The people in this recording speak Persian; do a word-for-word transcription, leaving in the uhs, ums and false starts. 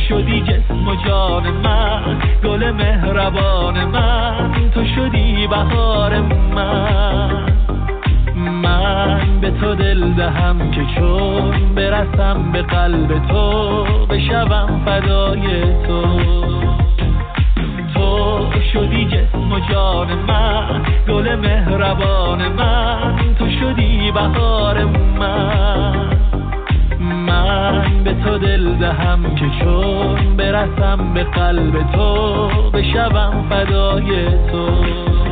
شدی جسم و جان من، گل مهربان من، تو شدی بهار من. من به تو دل دهم که چون برسم به قلب تو، بشوم فدای تو. تو شدی جسم و جان من، گل مهربان من، تو شدی بهار من. من به تو دل دهم که چون برسم به قلب تو، بشوم فدای تو.